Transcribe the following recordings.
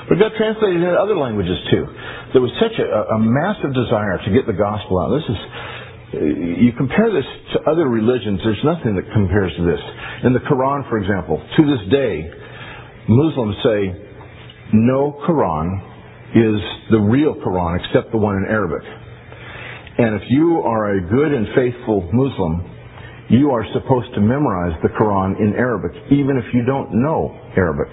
But it got translated into other languages too. There was such a massive desire to get the gospel out. You compare this to other religions, there's nothing that compares to this. In the Quran, for example, to this day, Muslims say no Quran is the real Quran except the one in Arabic. And if you are a good and faithful Muslim, you are supposed to memorize the Quran in Arabic, even if you don't know Arabic.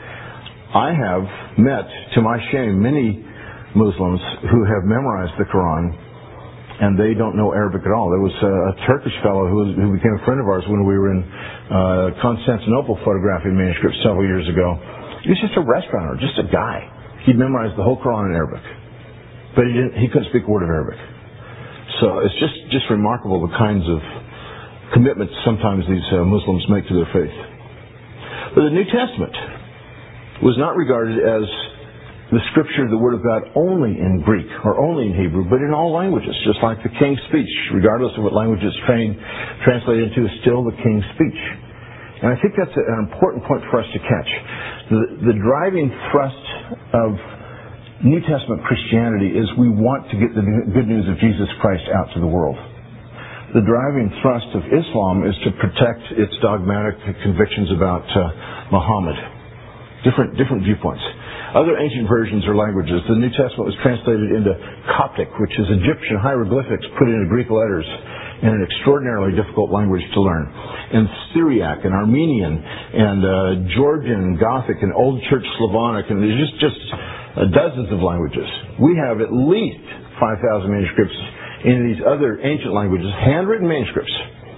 I have met, to my shame, many Muslims who have memorized the Quran, and they don't know Arabic at all. There was a Turkish fellow who became a friend of ours when we were in Constantinople photographing manuscripts several years ago. He was just a restauranteur, just a guy. He'd memorized the whole Quran in Arabic, but he couldn't speak a word of Arabic. So it's just remarkable the kinds of commitments sometimes these Muslims make to their faith. But the New Testament was not regarded as the Scripture, the Word of God, only in Greek or only in Hebrew, but in all languages, just like the King's Speech. Regardless of what language it's translated into, is still the King's Speech. And I think that's an important point for us to catch. The driving thrust of New Testament Christianity is we want to get the good news of Jesus Christ out to the world. The driving thrust of Islam is to protect its dogmatic convictions about Muhammad. Different viewpoints. Other ancient versions or languages, the New Testament was translated into Coptic, which is Egyptian hieroglyphics put into Greek letters in an extraordinarily difficult language to learn. And Syriac and Armenian and Georgian and Gothic and Old Church Slavonic, and there's just dozens of languages. We have at least 5,000 manuscripts in these other ancient languages, handwritten manuscripts,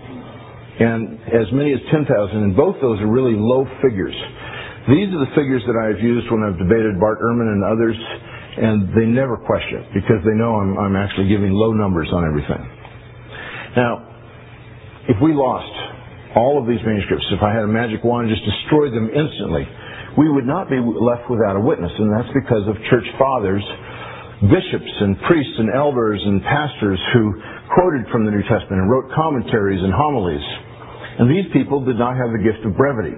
and as many as 10,000, and both those are really low figures. These are the figures that I've used when I've debated Bart Ehrman and others, and they never question it because they know I'm actually giving low numbers on everything. Now, if we lost all of these manuscripts, if I had a magic wand and just destroyed them instantly, we would not be left without a witness, and that's because of church fathers, bishops and priests and elders and pastors who quoted from the New Testament and wrote commentaries and homilies. And these people did not have the gift of brevity.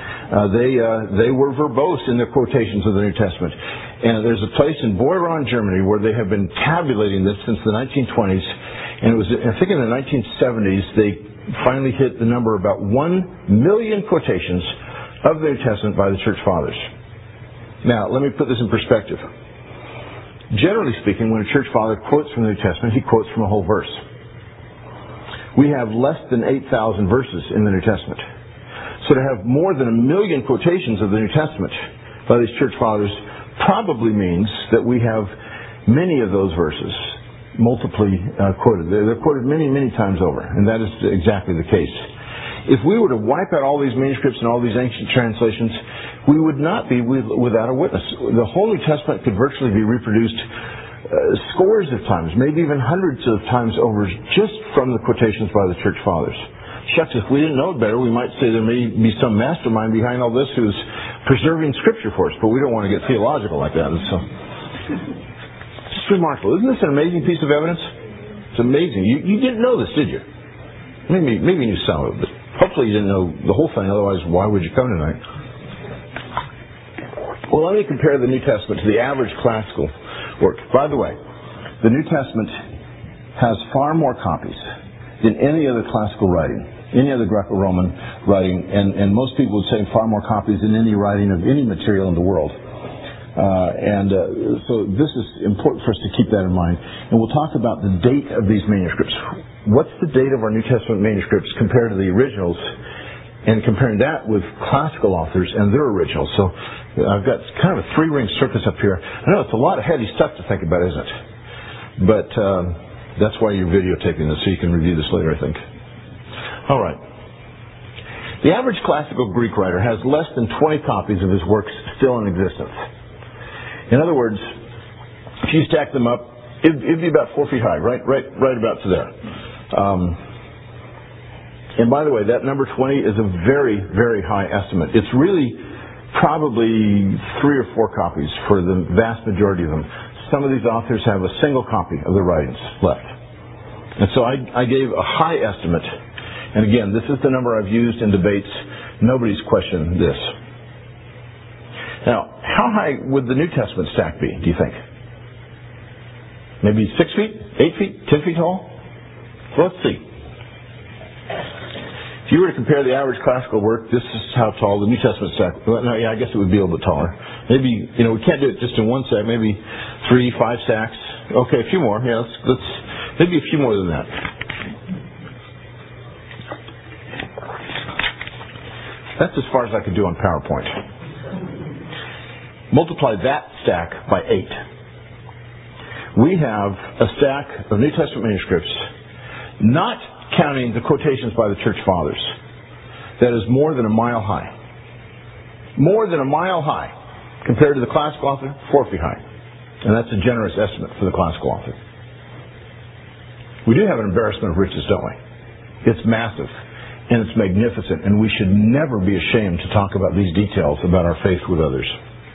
They were verbose in their quotations of the New Testament. And there's a place in Boiron, Germany, where they have been tabulating this since the 1920s. And it was, I think in the 1970s, they finally hit the number about 1 million quotations of the New Testament by the Church Fathers. Now, let me put this in perspective. Generally speaking, when a Church Father quotes from the New Testament, he quotes from a whole verse. We have less than 8,000 verses in the New Testament. So to have more than 1 million quotations of the New Testament by these Church Fathers probably means that we have many of those verses multiply quoted. They're quoted many, many times over, and that is exactly the case. If we were to wipe out all these manuscripts and all these ancient translations, we would not be without a witness. The whole New Testament could virtually be reproduced scores of times, maybe even hundreds of times over, just from the quotations by the Church Fathers. Shucks, if we didn't know it better, we might say there may be some mastermind behind all this who's preserving Scripture for us, but we don't want to get theological like that. So, it's just remarkable. Isn't this an amazing piece of evidence? It's amazing. You didn't know this, did you? Maybe you knew some of it, but hopefully you didn't know the whole thing, otherwise why would you come tonight? Well, let me compare the New Testament to the average classical work. By the way, the New Testament has far more copies than any other classical writing, any other Greco-Roman writing, and most people would say far more copies than any writing of any material in the world. So this is important for us to keep that in mind. And we'll talk about the date of these manuscripts. What's the date of our New Testament manuscripts compared to the originals, and comparing that with classical authors and their originals. So I've got kind of a three-ring circus up here. I know it's a lot of heady stuff to think about, isn't it? But that's why you're videotaping this, so you can review this later, I think. All right. The average classical Greek writer has less than 20 copies of his works still in existence. In other words, if you stack them up, it'd be about 4 feet high, right about to there. And by the way, that number 20 is a very, very high estimate. It's really probably 3 or 4 copies for the vast majority of them. Some of these authors have a single copy of their writings left. And so I gave a high estimate. And again, this is the number I've used in debates. Nobody's questioned this. Now, How high would the New Testament stack be, do you think? Maybe 6 feet, 8 feet, 10 feet tall? Well, let's see. If you were to compare the average classical work, this is how tall the New Testament stack. Well, no, yeah, I guess it would be a little bit taller. Maybe, we can't do it just in one stack. Maybe 3, 5 stacks. Okay, a few more. Yeah, let's maybe a few more than that. That's as far as I could do on PowerPoint. Multiply that stack by 8. We have a stack of New Testament manuscripts, not counting the quotations by the Church Fathers, that is more than a mile high. More than a mile high. Compared to the classical author, 4 feet high. And that's a generous estimate for the classical author. We do have an embarrassment of riches, don't we? It's massive. And it's magnificent. And we should never be ashamed to talk about these details about our faith with others.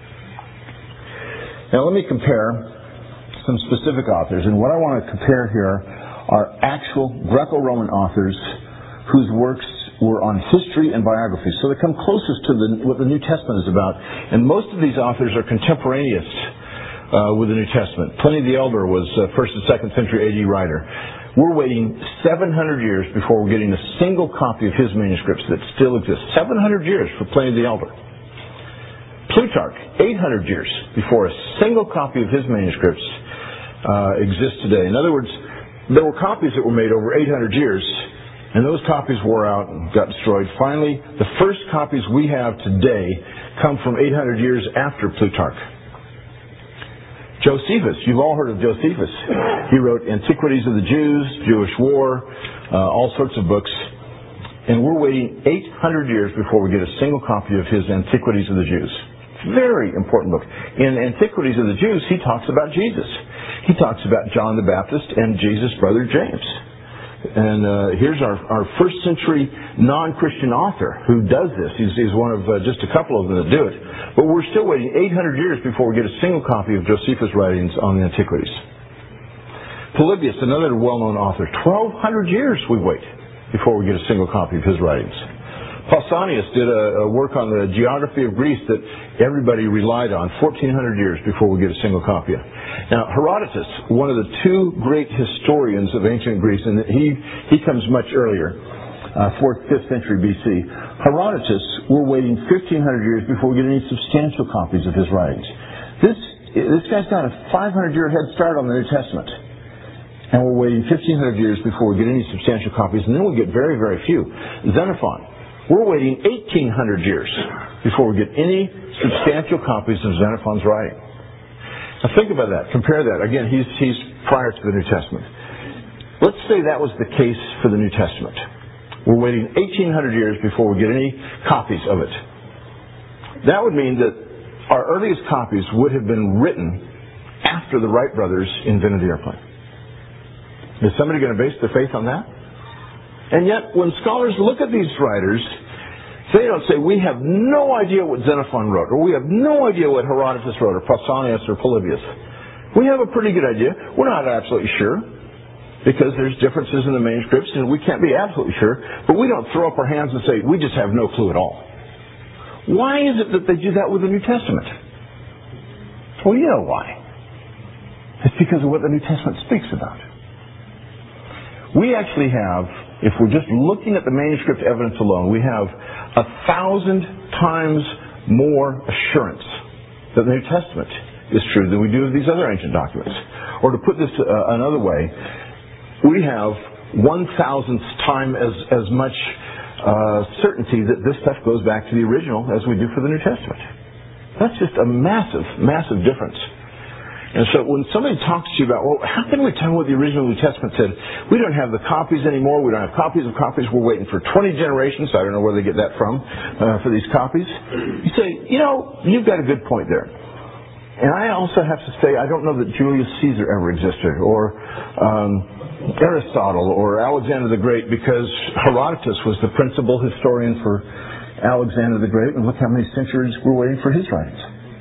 Now let me compare some specific authors. And what I want to compare here are actual Greco-Roman authors whose works were on history and biography. So they come closest to what the New Testament is about. And most of these authors are contemporaneous with the New Testament. Pliny the Elder was 1st and 2nd century AD writer. We're waiting 700 years before we're getting a single copy of his manuscripts that still exist. 700 years for Pliny the Elder. Plutarch, 800 years before a single copy of his manuscripts exists today. In other words, there were copies that were made over 800 years, and those copies wore out and got destroyed. Finally, the first copies we have today come from 800 years after Plutarch. Josephus, you've all heard of Josephus. He wrote Antiquities of the Jews, Jewish War, all sorts of books. And we're waiting 800 years before we get a single copy of his Antiquities of the Jews. Very important book. In Antiquities of the Jews, he talks about Jesus. He talks about John the Baptist and Jesus' brother James. And here's our first century non-Christian author who does this. He's one of just a couple of them that do it. But we're still waiting 800 years before we get a single copy of Josephus' writings on the Antiquities. Polybius, another well-known author, 1,200 years we wait before we get a single copy of his writings. Pausanias did a work on the geography of Greece that everybody relied on, 1,400 years before we get a single copy of. Now, Herodotus, one of the two great historians of ancient Greece, and he comes much earlier, 4th, 5th century BC. Herodotus, we're waiting 1,500 years before we get any substantial copies of his writings. This guy's got a 500-year head start on the New Testament. And we're waiting 1,500 years before we get any substantial copies, and then we'll get very, very few. Xenophon. We're waiting 1,800 years before we get any substantial copies of Xenophon's writing. Now think about that. Compare that. Again, he's prior to the New Testament. Let's say that was the case for the New Testament. We're waiting 1,800 years before we get any copies of it. That would mean that our earliest copies would have been written after the Wright brothers invented the airplane. Is somebody going to base their faith on that? And yet, when scholars look at these writers, they don't say, we have no idea what Xenophon wrote, or we have no idea what Herodotus wrote, or Pausanias, or Polybius. We have a pretty good idea. We're not absolutely sure, because there's differences in the manuscripts, and we can't be absolutely sure, but we don't throw up our hands and say, we just have no clue at all. Why is it that they do that with the New Testament? Well, you know why. It's because of what the New Testament speaks about. We actually have, if we're just looking at the manuscript evidence alone, we have 1,000 times more assurance that the New Testament is true than we do of these other ancient documents. Or to put this another way, we have 1,000th time as much certainty that this stuff goes back to the original as we do for the New Testament. That's just a massive, massive difference. And so when somebody talks to you about, well, how can we tell what the original New Testament said? We don't have the copies anymore. We don't have copies of copies. We're waiting for 20 generations. I don't know where they get that from for these copies. You say, you've got a good point there. And I also have to say, I don't know that Julius Caesar ever existed, or Aristotle, or Alexander the Great, because Herodotus was the principal historian for Alexander the Great, and look how many centuries we're waiting for his writings.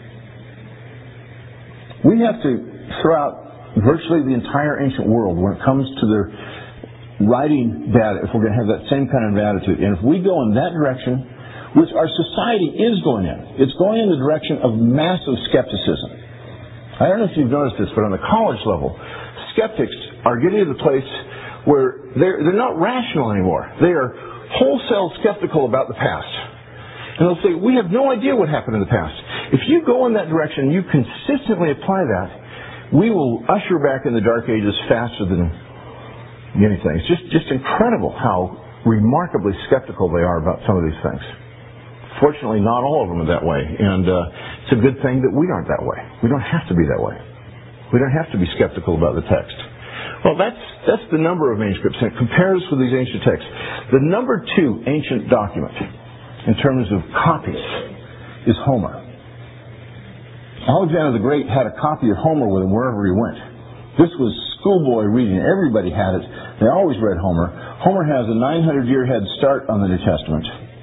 We have to throw out virtually the entire ancient world when it comes to their writing data if we're going to have that same kind of attitude. And if we go in that direction, which our society is going in. It's going in the direction of massive skepticism. I don't know if you've noticed this, but on the college level, skeptics are getting to the place where they're not rational anymore. They are wholesale skeptical about the past. And they'll say, we have no idea what happened in the past. If you go in that direction, you consistently apply that, we will usher back in the Dark Ages faster than anything. It's just incredible how remarkably skeptical they are about some of these things. Fortunately, not all of them are that way. And it's a good thing that we aren't that way. We don't have to be that way. We don't have to be skeptical about the text. Well, that's the number of manuscripts, and it compares with these ancient texts. The number 2 ancient document in terms of copies is Homer. Alexander the Great had a copy of Homer with him wherever he went. This was schoolboy reading. Everybody had it. They always read Homer. Homer has a 900-year head start on the New Testament.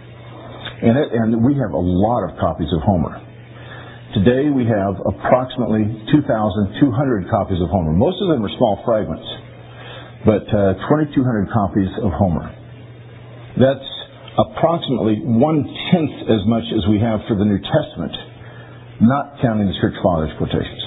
And we have a lot of copies of Homer. Today we have approximately 2,200 copies of Homer. Most of them are small fragments, but 2,200 copies of Homer. That's approximately 1/10 as much as we have for the New Testament, not counting the Church Fathers quotations.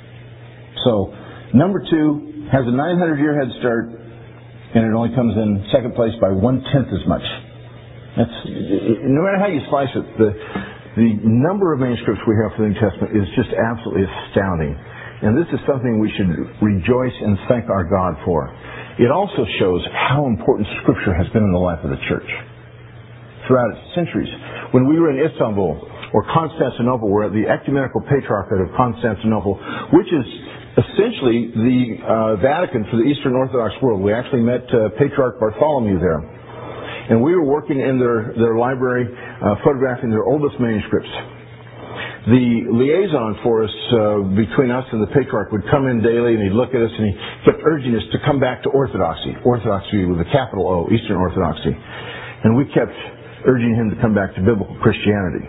So, number 2 has a 900-year head start, and it only comes in second place by 1/10 as much. That's, no matter how you slice it, the number of manuscripts we have for the New Testament is just absolutely astounding. And this is something we should rejoice and thank our God for. It also shows how important Scripture has been in the life of the Church throughout its centuries. When we were in Istanbul or Constantinople, we're at the Ecumenical Patriarchate of Constantinople, which is essentially the Vatican for the Eastern Orthodox world. We actually met Patriarch Bartholomew there. And we were working in their library, photographing their oldest manuscripts. The liaison for us, between us and the Patriarch, would come in daily and he'd look at us and he kept urging us to come back to Orthodoxy. Orthodoxy with a capital O, Eastern Orthodoxy. And we kept urging him to come back to biblical Christianity.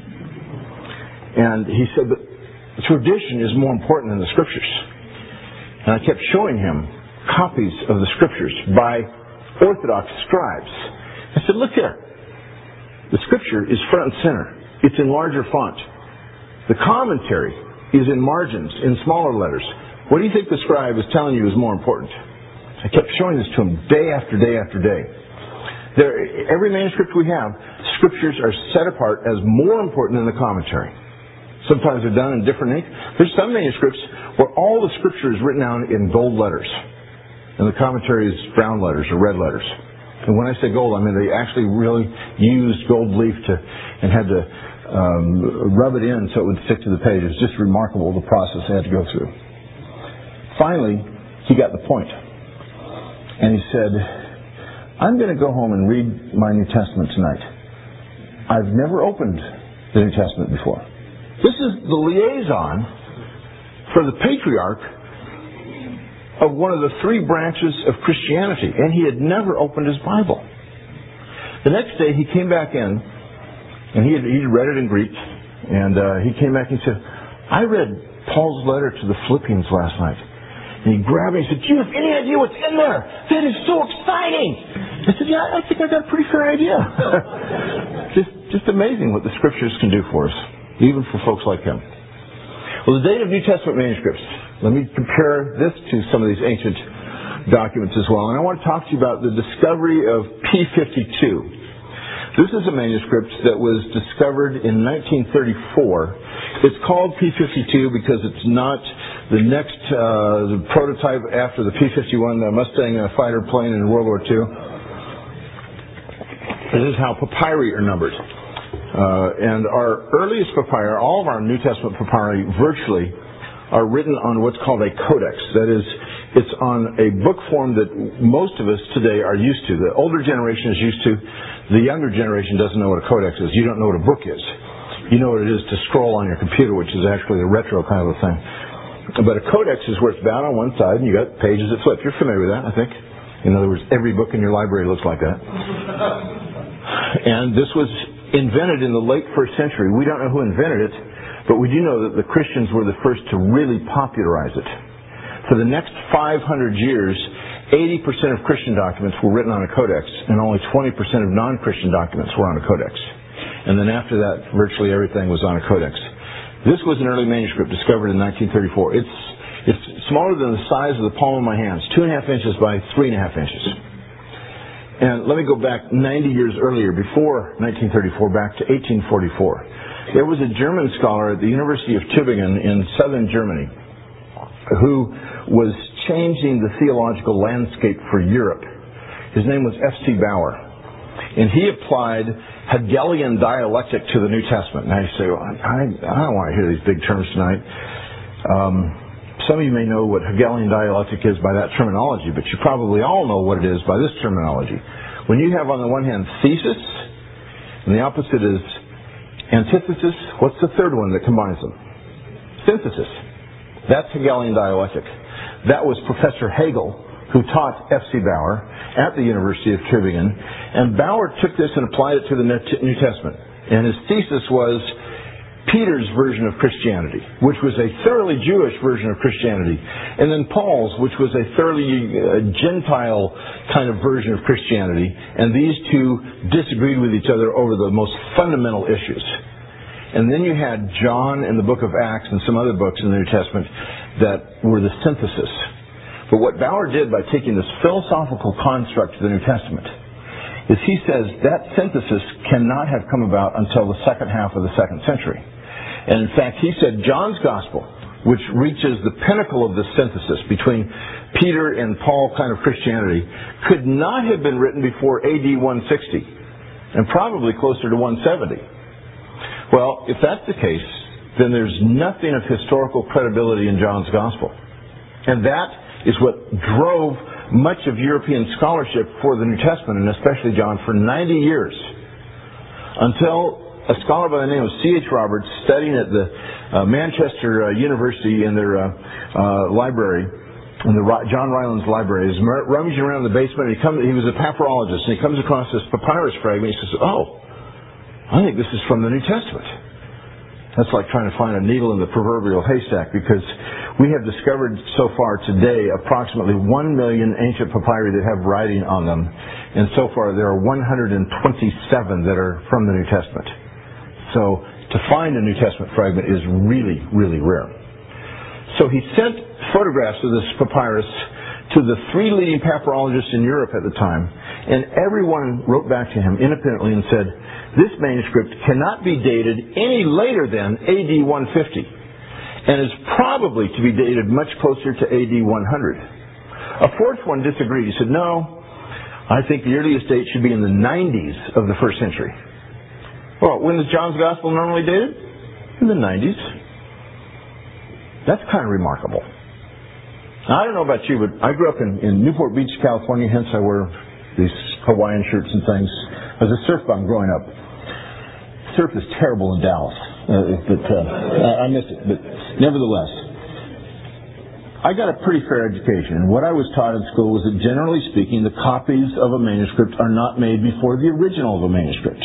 And he said, but tradition is more important than the Scriptures. And I kept showing him copies of the Scriptures by Orthodox scribes. I said, look here. The Scripture is front and center. It's in larger font. The commentary is in margins, in smaller letters. What do you think the scribe is telling you is more important? I kept showing this to him day after day after day. Every manuscript we have, Scriptures are set apart as more important than the commentary. Sometimes they're done in different ink. There's some manuscripts where all the Scripture is written down in gold letters, and the commentary is brown letters or red letters. And when I say gold, I mean they actually really used gold leaf and had to rub it in so it would stick to the page. It was just remarkable, the process they had to go through. Finally, he got the point. And he said, I'm going to go home and read my New Testament tonight. I've never opened the New Testament before. This is the liaison for the Patriarch of one of the 3 branches of Christianity, and he had never opened his Bible. The next day he came back in, and he read it in Greek, and he came back and said, I read Paul's letter to the Philippians last night. And he grabbed me and said, do you have any idea what's in there? That is so exciting! I said, yeah, I think I got a pretty fair idea. just amazing what the Scriptures can do for us, even for folks like him. Well, the date of New Testament manuscripts. Let me compare this to some of these ancient documents as well. And I want to talk to you about the discovery of P52. This is a manuscript that was discovered in 1934. It's called P52 because it's not the next the prototype after the P51, the Mustang fighter plane in World War II. This is how papyri are numbered. And our earliest papyri, all of our New Testament papyri virtually are written on what's called a codex. That is, it's on a book form that most of us today are used to. The older generation is used to. The younger generation doesn't know what a codex is. You don't know what a book is. You know what it is to scroll on your computer, which is actually a retro kind of a thing. But a codex is where it's bound on one side and you got pages that flip. You're familiar with that, I think. In other words, every book in your library looks like that. And this was invented in the late 1st century. We don't know who invented it, but we do know that the Christians were the first to really popularize it. For the next 500 years, 80% of Christian documents were written on a codex, and only 20% of non-Christian documents were on a codex. And then after that, virtually everything was on a codex. This was an early manuscript discovered in 1934. It's smaller than the size of the palm of my hands, 2.5 inches by 3.5 inches. And let me go back 90 years earlier, before 1934, back to 1844. There was a German scholar at the University of Tübingen in southern Germany who was changing the theological landscape for Europe. His name was F.C. Bauer. And he applied Hegelian dialectic to the New Testament. Now you say, well, I don't want to hear these big terms tonight. Some of you may know what Hegelian dialectic is by that terminology, but you probably all know what it is by this terminology. When you have on the one hand thesis, and the opposite is antithesis, what's the third one that combines them? Synthesis. That's Hegelian dialectic. That was Professor Hegel, who taught F.C. Bauer at the University of Tübingen. And Bauer took this and applied it to the New Testament. And his thesis was Peter's version of Christianity, which was a thoroughly Jewish version of Christianity. And then Paul's, which was a thoroughly Gentile kind of version of Christianity. And these two disagreed with each other over the most fundamental issues. And then you had John and the book of Acts and some other books in the New Testament that were the synthesis. But what Bauer did by taking this philosophical construct to the New Testament is he says that synthesis cannot have come about until the second half of the second century. And in fact, he said John's Gospel, which reaches the pinnacle of the synthesis between Peter and Paul kind of Christianity, could not have been written before AD 160, and probably closer to 170. Well, if that's the case, then there's nothing of historical credibility in John's Gospel. And that is what drove much of European scholarship for the New Testament, and especially John, for 90 years. Until a scholar by the name of C.H. Roberts, studying at the Manchester University in their library, in the John Rylands library, is rummaging around the basement. He was a papyrologist, and he comes across this papyrus fragment. He says, "Oh, I think this is from the New Testament." That's like trying to find a needle in the proverbial haystack, because we have discovered so far today approximately 1 million ancient papyri that have writing on them. And so far there are 127 that are from the New Testament. So to find a New Testament fragment is really, really rare. So he sent photographs of this papyrus to the 3 leading papyrologists in Europe at the time, and everyone wrote back to him independently and said, this manuscript cannot be dated any later than AD 150, and is probably to be dated much closer to AD 100. A fourth one disagreed. He said, no, I think the earliest date should be in the 90s of the first century. Well, when is John's Gospel normally dated? In the 90s. That's kind of remarkable. Now, I don't know about you, but I grew up in Newport Beach, California, hence I wear these Hawaiian shirts and things. I was a surf bum growing up. Surf is terrible in Dallas. I miss it. But nevertheless, I got a pretty fair education. And what I was taught in school was that generally speaking, the copies of a manuscript are not made before the original of a manuscript.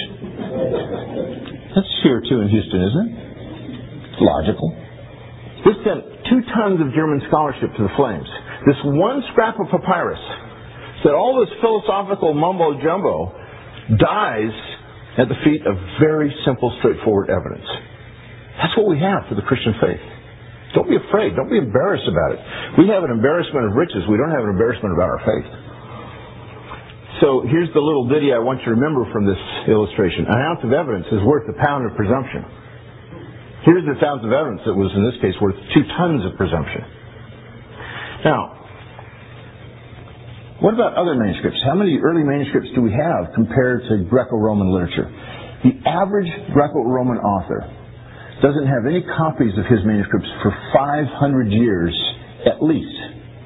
That's here too in Houston, isn't it? It's logical. This sent 2 tons of German scholarship to the flames. This one scrap of papyrus said all this philosophical mumbo-jumbo dies at the feet of very simple, straightforward evidence. That's what we have for the Christian faith. Don't be afraid. Don't be embarrassed about it. We have an embarrassment of riches. We don't have an embarrassment about our faith. So here's the little ditty I want you to remember from this illustration. An ounce of evidence is worth a pound of presumption. Here's this ounce of evidence that was, in this case, worth 2 tons of presumption. Now, what about other manuscripts? How many early manuscripts do we have compared to Greco-Roman literature? The average Greco-Roman author doesn't have any copies of his manuscripts for 500 years at least.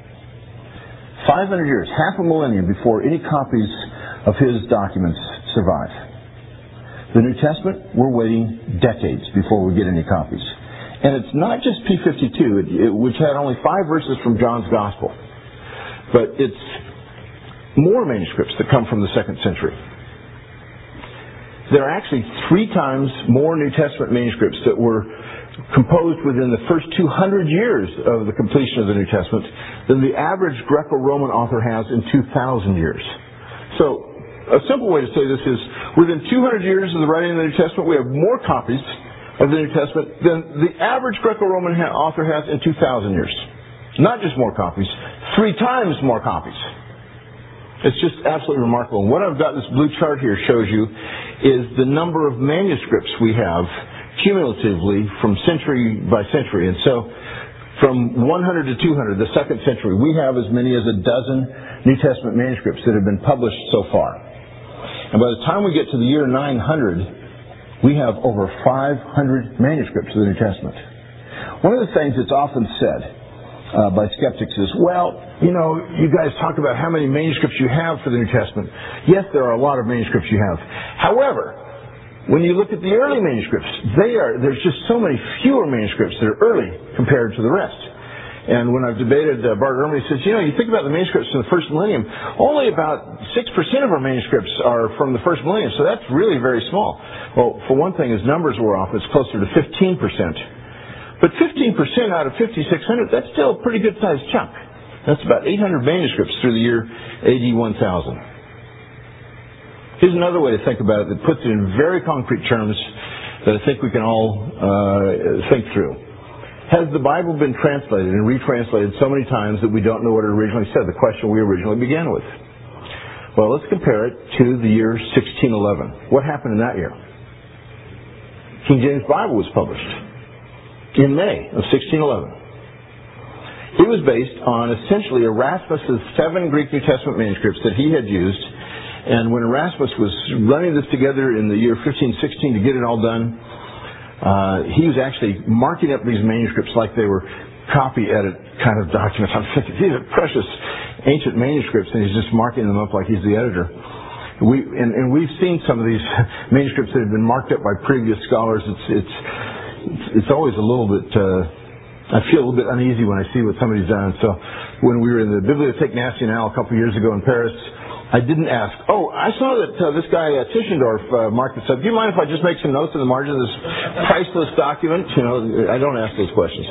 500 years, half a millennium before any copies of his documents survive. The New Testament, we're waiting decades before we get any copies. And it's not just P52, which had only 5 verses from John's Gospel, but it's more manuscripts that come from the 2nd century. There are actually 3 times more New Testament manuscripts that were composed within the first 200 years of the completion of the New Testament than the average Greco-Roman author has in 2,000 years. So a simple way to say this is, within 200 years of the writing of the New Testament, we have more copies of the New Testament than the average Greco-Roman author has in 2,000 years. Not just more copies, 3 times more copies. It's just absolutely remarkable. And what I've got, this blue chart here shows you, is the number of manuscripts we have cumulatively from century by century. And so from 100 to 200, the second century, we have as many as 12 New Testament manuscripts that have been published so far. And by the time we get to the year 900, we have over 500 manuscripts of the New Testament. One of the things that's often said by skeptics is, well, you know, you guys talk about how many manuscripts you have for the New Testament. Yes, there are a lot of manuscripts you have. However, when you look at the early manuscripts, there's just so many fewer manuscripts that are early compared to the rest. And when I've debated, Bart Ehrman says, you know, you think about the manuscripts from the first millennium, only about 6% of our manuscripts are from the first millennium, so that's really very small. Well, for one thing, as numbers were off, it's closer to 15%. But 15% out of 5,600, that's still a pretty good-sized chunk. That's about 800 manuscripts through the year AD 1000. Here's another way to think about it that puts it in very concrete terms that I think we can all think through. Has the Bible been translated and retranslated so many times that we don't know what it originally said? The question we originally began with. Well, let's compare it to the year 1611. What happened in that year? King James Bible was published in May of 1611. It was based on essentially Erasmus's 7 Greek New Testament manuscripts that he had used, and when Erasmus was running this together in the year 1516 to get it all done, he was actually marking up these manuscripts like they were copy edit kind of documents. I'm thinking, these are precious ancient manuscripts, and he's just marking them up like he's the editor. We've seen some of these manuscripts that have been marked up by previous scholars. It's always a little bit, I feel a little bit uneasy when I see what somebody's done. So when we were in the Bibliothèque Nationale a couple of years ago in Paris, I didn't ask, I saw that this guy Tischendorf marked this up. Do you mind if I just make some notes in the margin of this priceless document? You know, I don't ask those questions.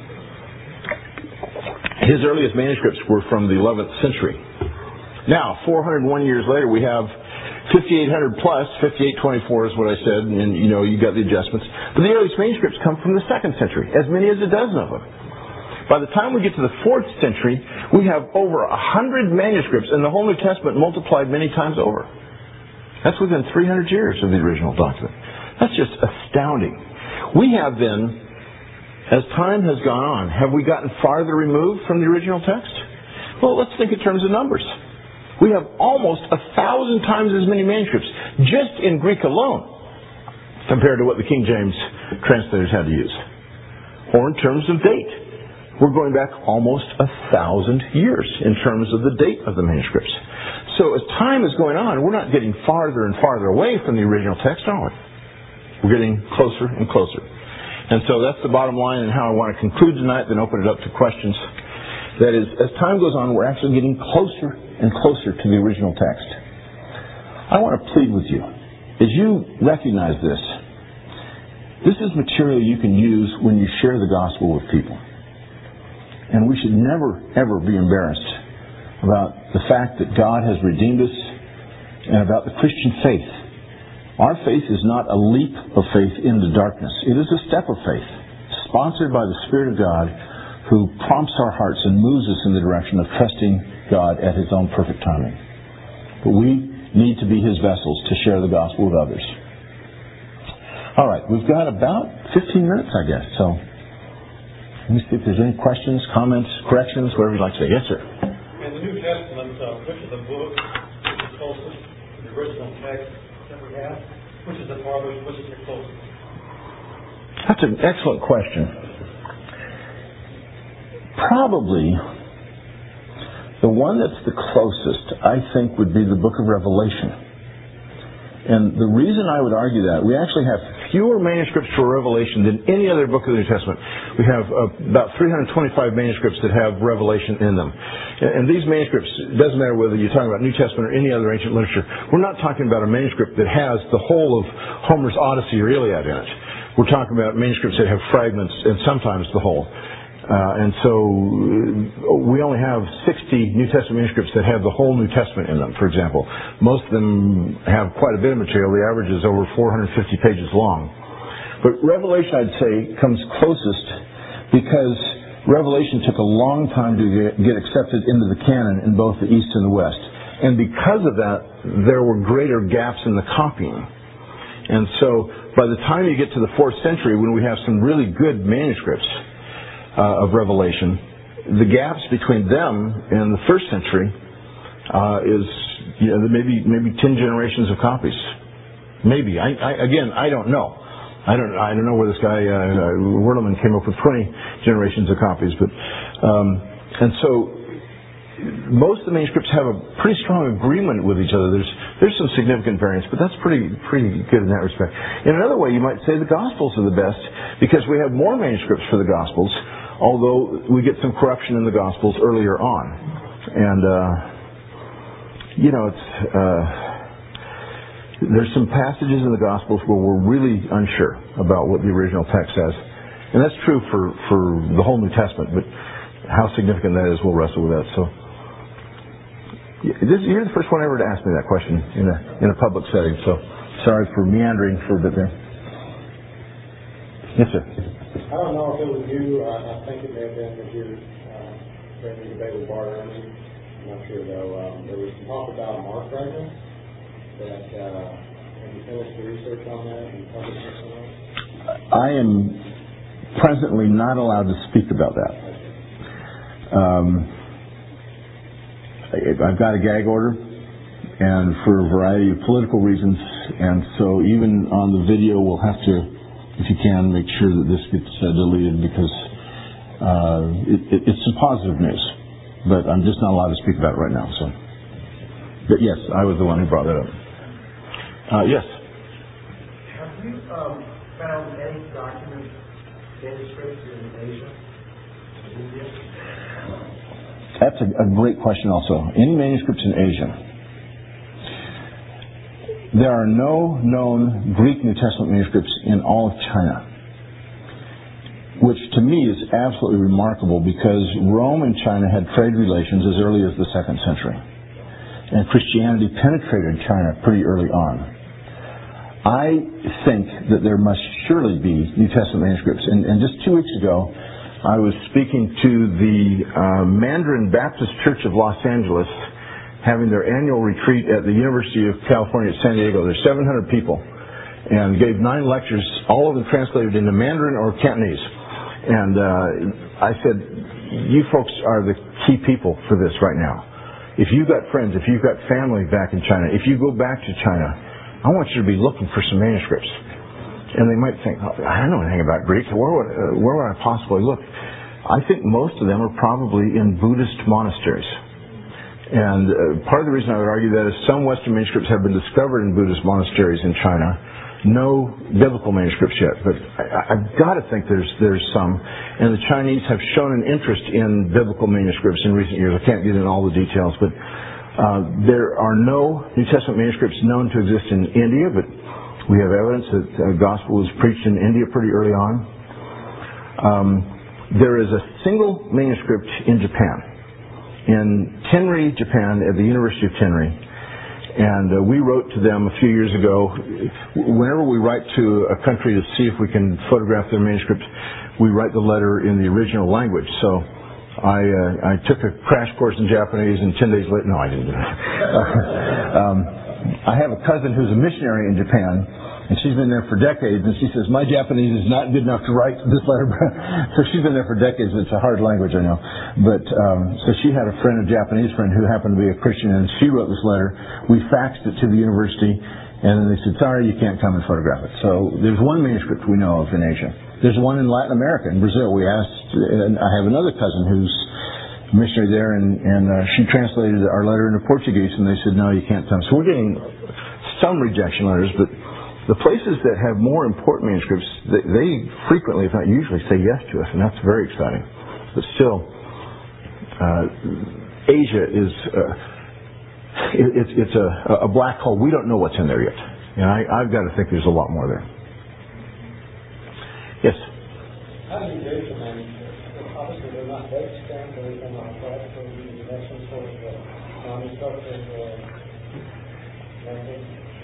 His earliest manuscripts were from the 11th century. Now, 401 years later, we have 5,800 plus, 5,824 is what I said, and you know, you got the adjustments. But the earliest manuscripts come from the 2nd century, as many as a dozen of them. By the time we get to the 4th century, we have over 100 manuscripts, and the whole New Testament multiplied many times over. That's within 300 years of the original document. That's just astounding. We have then, as time has gone on, have we gotten farther removed from the original text? Well, let's think in terms of numbers. We have almost 1,000 times as many manuscripts just in Greek alone compared to what the King James translators had to use. Or in terms of date, we're going back almost 1,000 years in terms of the date of the manuscripts. So as time is going on, we're not getting farther and farther away from the original text, are we? We're getting closer and closer. And so that's the bottom line and how I want to conclude tonight, then open it up to questions. That is, as time goes on, we're actually getting closer and closer to the original text. I want to plead with you, as you recognize this is material you can use when you share the gospel with people. And we should never, ever be embarrassed about the fact that God has redeemed us and about the Christian faith. Our faith is not a leap of faith into darkness. It is a step of faith, sponsored by the Spirit of God, who prompts our hearts and moves us in the direction of trusting God at His own perfect timing. But we need to be His vessels to share the gospel with others. All right, we've got about 15 minutes, I guess. So let me see if there's any questions, comments, corrections, whatever you'd like to say. Yes, sir. In the New Testament, which of the books is the closest to the original text that we have? Which is the farthest? Which is the closest? That's an excellent question. Probably the one that's the closest, I think, would be the book of Revelation. And the reason I would argue that, we actually have fewer manuscripts for Revelation than any other book of the New Testament. We have about 325 manuscripts that have Revelation in them. And these manuscripts, it doesn't matter whether you're talking about New Testament or any other ancient literature, we're not talking about a manuscript that has the whole of Homer's Odyssey or Iliad in it. We're talking about manuscripts that have fragments and sometimes the whole. And so we only have 60 New Testament manuscripts that have the whole New Testament in them, for example. Most of them have quite a bit of material. The average is over 450 pages long. But Revelation, I'd say, comes closest because Revelation took a long time to get accepted into the canon in both the East and the West. And because of that, there were greater gaps in the copying. And so by the time you get to the 4th century, when we have some really good manuscripts of Revelation, the gaps between them and the 1st century is maybe 10 generations of copies. Maybe. I don't know. I don't know where this guy Werleman came up with 20 generations of copies, but and so most of the manuscripts have a pretty strong agreement with each other. There's some significant variance, but that's pretty good in that respect. In another way, you might say the Gospels are the best because we have more manuscripts for the Gospels, although we get some corruption in the Gospels earlier on, and there's some passages in the Gospels where we're really unsure about what the original text says. And that's true for the whole New Testament, but how significant that is, we'll wrestle with that. So, you're the first one ever to ask me that question in a public setting, so sorry for meandering for a bit there. Yes, sir. I don't know if it was you, I think it may have been that you're during the debate with Bart Ehrman. I'm not sure though. There was some talk about a Mark fragment. Have you finished the research on that and published it somewhere? I am presently not allowed to speak about that. I've got a gag order, and for a variety of political reasons, and so even on the video we'll have to, if you can, make sure that this gets deleted because it's some positive news, but I'm just not allowed to speak about it right now. So, but yes, I was the one who brought that up. Yes. Have you found any documents, manuscripts in Asia, India? That's a great question also. Any manuscripts in Asia? There are no known Greek New Testament manuscripts in all of China, which to me is absolutely remarkable because Rome and China had trade relations as early as the 2nd century. And Christianity penetrated China pretty early on. I think that there must surely be New Testament manuscripts. And just 2 weeks ago, I was speaking to the Mandarin Baptist Church of Los Angeles, having their annual retreat at the University of California at San Diego. There's 700 people, and gave 9 lectures, all of them translated into Mandarin or Cantonese. And I said, you folks are the key people for this right now. If you've got friends, if you've got family back in China, if you go back to China, I want you to be looking for some manuscripts. And they might think, oh, I don't know anything about Greek. Where would I possibly look? I think most of them are probably in Buddhist monasteries. And part of the reason I would argue that is some Western manuscripts have been discovered in Buddhist monasteries in China. No biblical manuscripts yet, but I've got to think there's some. And the Chinese have shown an interest in biblical manuscripts in recent years. I can't get into all the details, but there are no New Testament manuscripts known to exist in India, but we have evidence that the gospel was preached in India pretty early on. There is a single manuscript in Japan, in Tenri, Japan, at the University of Tenri. And we wrote to them a few years ago. Whenever we write to a country to see if we can photograph their manuscript, we write the letter in the original language. So I took a crash course in Japanese, and 10 days later, no, I didn't do that. I have a cousin who's a missionary in Japan, and she's been there for decades, and she says, my Japanese is not good enough to write this letter. So she's been there for decades. It's a hard language, I know. But so she had a Japanese friend who happened to be a Christian, and she wrote this letter. We faxed it to the university, and then they said, sorry, you can't come and photograph it. So there's one manuscript we know of in Asia. There's one in Latin America, in Brazil. We asked, and I have another cousin who's a missionary there, and she translated our letter into Portuguese, and they said, no, you can't come. So we're getting some rejection letters, but the places that have more important manuscripts, they frequently, if not usually, say yes to us, and that's very exciting. But still, Asia is it's a black hole. We don't know what's in there yet, and I've got to think there's a lot more there. Yes. How do you date the manuscript? obviously they're not date stamped or anything like that, so you have some sort of non-destructive method.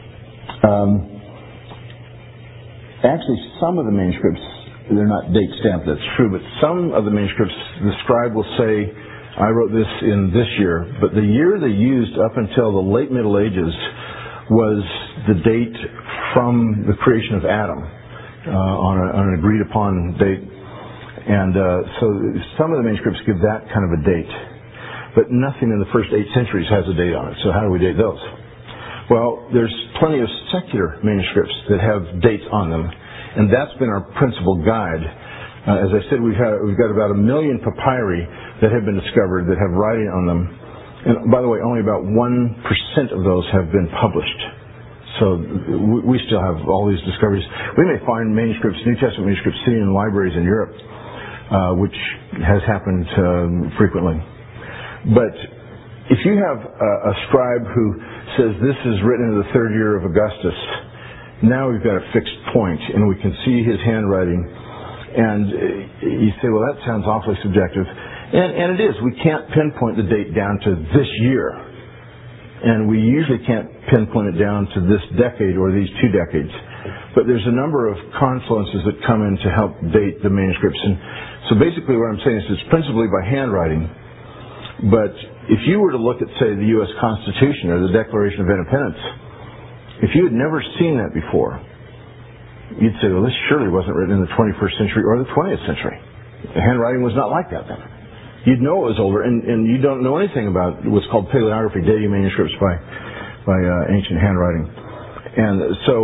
Actually, some of the manuscripts, they're not date stamped, that's true, but some of the manuscripts, the scribe will say, I wrote this in this year, but the year they used up until the late Middle Ages was the date from the creation of Adam on an agreed upon date. And so some of the manuscripts give that kind of a date, but nothing in the first 8 centuries has a date on it. So how do we date those? Well, there's plenty of secular manuscripts that have dates on them, and that's been our principal guide. As I said, we've got about 1 million papyri that have been discovered that have writing on them. And by the way, only about 1% of those have been published. So we still have all these discoveries. We may find manuscripts, New Testament manuscripts, sitting in libraries in Europe, which has happened frequently. But if you have a scribe who says this is written in the 3rd year of Augustus, now we've got a fixed point, and we can see his handwriting. And you say, well, that sounds awfully subjective. And it is. We can't pinpoint the date down to this year. And we usually can't pinpoint it down to this decade or these 2 decades. But there's a number of confluences that come in to help date the manuscripts. And so basically what I'm saying is it's principally by handwriting. But if you were to look at, say, the U.S. Constitution or the Declaration of Independence, if you had never seen that before, you'd say, well, this surely wasn't written in the 21st century or the 20th century. The handwriting was not like that then. You'd know it was older, and you don't know anything about what's called paleography, dating manuscripts by ancient handwriting. And so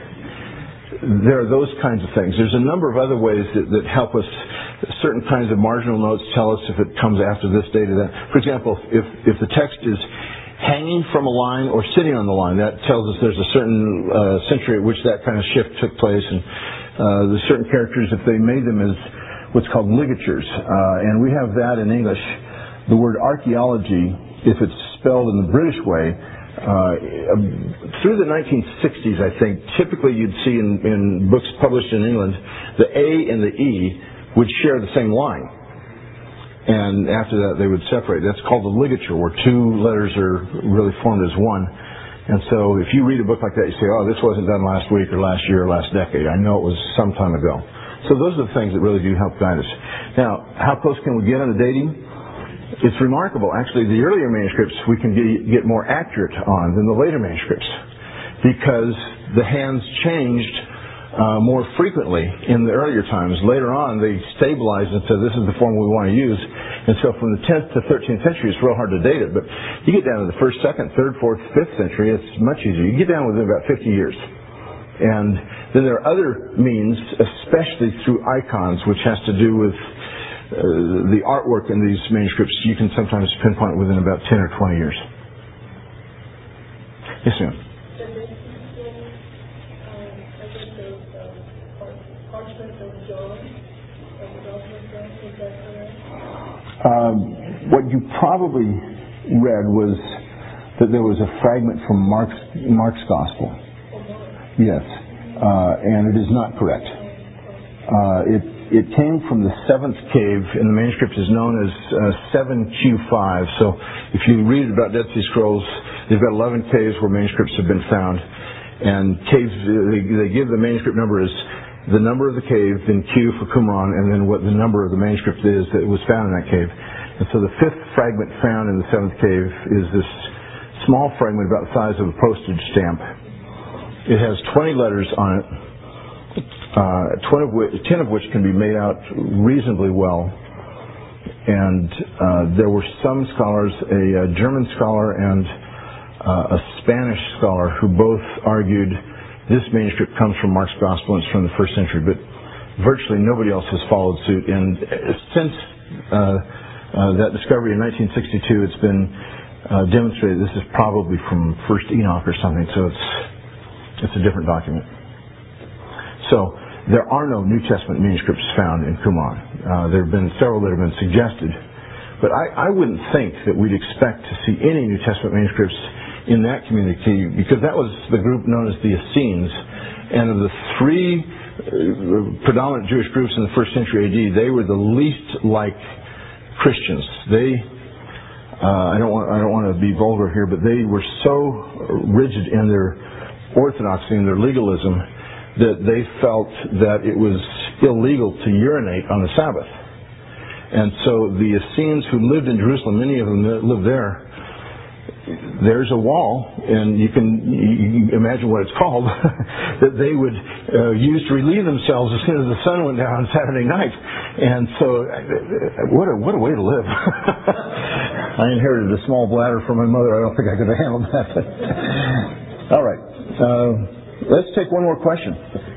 there are those kinds of things. There's a number of other ways that help us. Certain kinds of marginal notes tell us if it comes after this date or that. For example, if the text is hanging from a line or sitting on the line, that tells us there's a certain century at which that kind of shift took place. And there's certain characters, if they made them as what's called ligatures, and we have that in English. The word archaeology, if it's spelled in the British way, through the 1960s, I think, typically you'd see in books published in England, the A and the E would share the same line. And after that, they would separate. That's called a ligature, where 2 letters are really formed as one. And so if you read a book like that, you say, oh, this wasn't done last week or last year or last decade. I know it was some time ago. So those are the things that really do help guide us. Now, how close can we get on the dating? It's remarkable. Actually, the earlier manuscripts we can get more accurate on than the later manuscripts, because the hands changed more frequently in the earlier times. Later on, they stabilized and said, this is the form we want to use. And so from the 10th to 13th century, it's real hard to date it. But you get down to the 1st, 2nd, 3rd, 4th, 5th century, it's much easier. You get down within about 50 years. And then there are other means, especially through icons, which has to do with the artwork in these manuscripts. You can sometimes pinpoint within about 10 or 20 years. Yes, ma'am. What you probably read was that there was a fragment from Mark's Gospel. Yes, and it is not correct. It came from the 7th cave, and the manuscript is known as 7Q5. So if you read about Dead Sea Scrolls, they've got 11 caves where manuscripts have been found. And caves, they give the manuscript number as the number of the cave, then Q for Qumran, and then what the number of the manuscript is that was found in that cave. And so the 5th fragment found in the 7th cave is this small fragment about the size of a postage stamp. It has 20 letters on it, 10 of which can be made out reasonably well. And there were some scholars, a German scholar and a Spanish scholar, who both argued this manuscript comes from Mark's Gospel and it's from the 1st century, but virtually nobody else has followed suit. And since that discovery in 1962, it's been demonstrated this is probably from 1st Enoch or something, so it's a different document. So there are no New Testament manuscripts found in Qumran. There have been several that have been suggested, but I wouldn't think that we'd expect to see any New Testament manuscripts in that community, because that was the group known as the Essenes, and of the 3 predominant Jewish groups in the first century AD, they were the least like Christians. I don't want to be vulgar here, but they were so rigid in their orthodoxy and their legalism that they felt that it was illegal to urinate on the Sabbath. And so the Essenes who lived in Jerusalem, many of them that lived there, there's a wall, and you can imagine what it's called, that they would use to relieve themselves as soon as the sun went down on Saturday night. And so, what a way to live. I inherited a small bladder from my mother. I don't think I could have handled that. All right. Let's take one more question.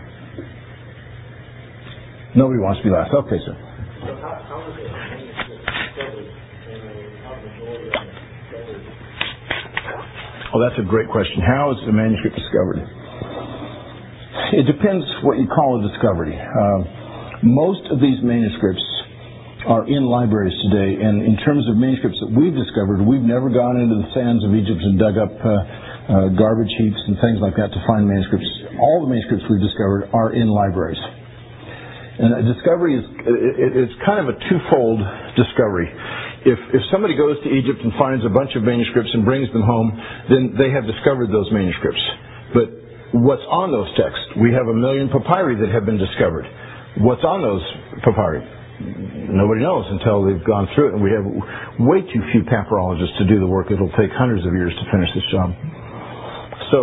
Nobody wants to be last. Okay, sir. So how was it discovered and how the majority of it discovered? Oh, that's a great question. How is the manuscript discovered? It depends what you call a discovery. Most of these manuscripts are in libraries today, and in terms of manuscripts that we've discovered, we've never gone into the sands of Egypt and dug up garbage heaps and things like that to find manuscripts. All the manuscripts we've discovered are in libraries. And a discovery it's kind of a twofold discovery. If somebody goes to Egypt and finds a bunch of manuscripts and brings them home, then they have discovered those manuscripts. But what's on those texts? We have 1 million papyri that have been discovered. What's on those papyri? Nobody knows until they've gone through it, and we have way too few papyrologists to do the work. It'll take hundreds of years to finish this job. So,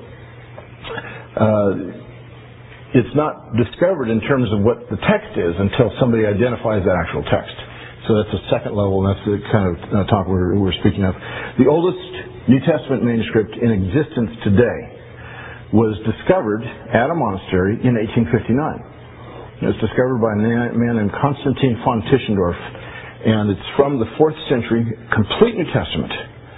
it's not discovered in terms of what the text is until somebody identifies that actual text. So that's the second level, and that's the kind of talk we're speaking of. The oldest New Testament manuscript in existence today was discovered at a monastery in 1859. It was discovered by a man named Constantine von Tischendorf, and it's from the 4th century, complete New Testament.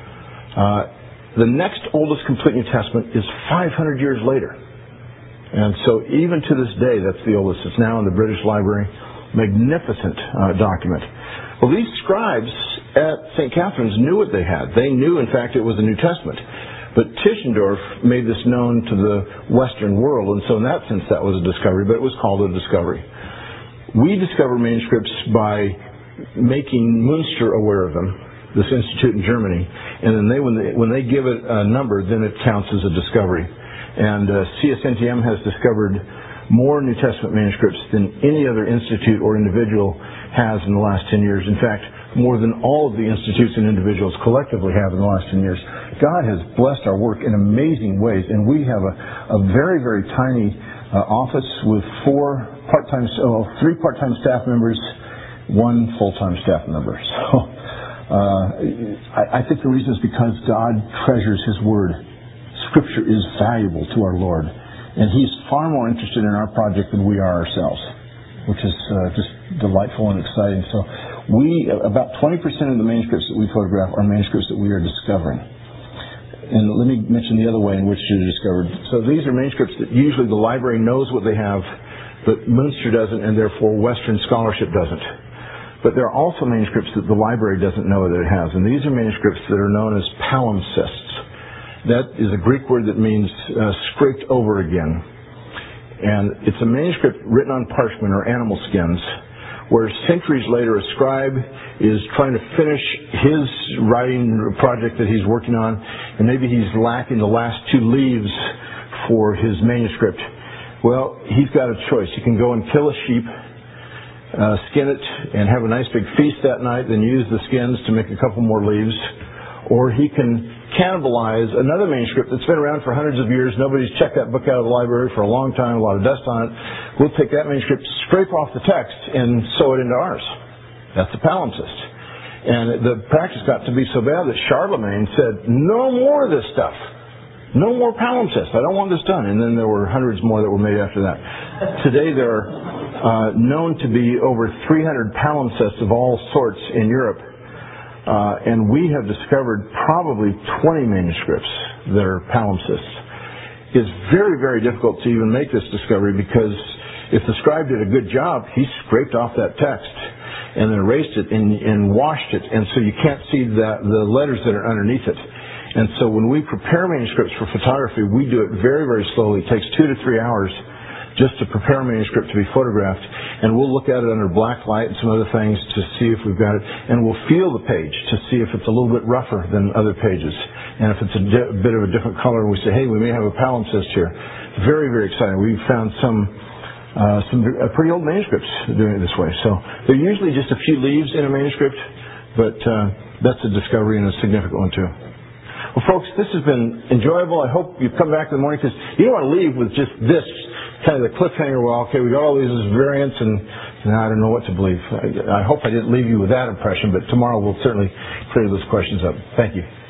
The next oldest complete New Testament is 500 years later. And so even to this day, that's the oldest. It's now in the British Library. Magnificent document. Well, these scribes at St. Catherine's knew what they had. They knew, in fact, it was the New Testament. But Tischendorf made this known to the Western world, and so in that sense that was a discovery, but it was called a discovery. We discover manuscripts by making Münster aware of them, this institute in Germany, and then when they give it a number, then it counts as a discovery. And CSNTM has discovered more New Testament manuscripts than any other institute or individual has in the last 10 years. In fact, more than all of the institutes and individuals collectively have in the last 10 years. God has blessed our work in amazing ways, and we have a very, very tiny office with 3 part-time staff members, 1 full-time staff member. So I think the reason is because God treasures His Word. Scripture is valuable to our Lord, and He's far more interested in our project than we are ourselves, which is just delightful and exciting. So about 20% of the manuscripts that we photograph are manuscripts that we are discovering. And let me mention the other way in which they're discovered. So these are manuscripts that usually the library knows what they have, but Münster doesn't, and therefore Western scholarship doesn't. But there are also manuscripts that the library doesn't know that it has, and these are manuscripts that are known as palimpsests. That is a Greek word that means scraped over again. And it's a manuscript written on parchment or animal skins, where centuries later a scribe is trying to finish his writing project that he's working on, and maybe he's lacking the last 2 leaves for his manuscript. Well, he's got a choice. He can go and kill a sheep, skin it, and have a nice big feast that night, then use the skins to make a couple more leaves. Or he can cannibalize another manuscript that's been around for hundreds of years. Nobody's checked that book out of the library for a long time, a lot of dust on it. We'll take that manuscript, scrape off the text, and sew it into ours. That's a palimpsest. And the practice got to be so bad that Charlemagne said, no more of this stuff. No more palimpsests. I don't want this done. And then there were hundreds more that were made after that. Today there are known to be over 300 palimpsests of all sorts in Europe. And we have discovered probably 20 manuscripts that are palimpsests. It's very, very difficult to even make this discovery because if the scribe did a good job, he scraped off that text and then erased it and washed it, and so you can't see the letters that are underneath it. And so when we prepare manuscripts for photography, we do it very, very slowly. It takes 2 to 3 hours just to prepare a manuscript to be photographed, and we'll look at it under black light and some other things to see if we've got it, and we'll feel the page to see if it's a little bit rougher than other pages, and if it's a bit of a different color, we say, hey, we may have a palimpsest here. Very, very exciting. We've found some pretty old manuscripts doing it this way. So they're usually just a few leaves in a manuscript, but that's a discovery and a significant one too. Well, folks, this has been enjoyable. I hope you've come back in the morning, because you don't want to leave with just this kind of the cliffhanger. Well, okay, we got all these variants, and now I don't know what to believe. I hope I didn't leave you with that impression, but tomorrow we'll certainly clear those questions up. Thank you.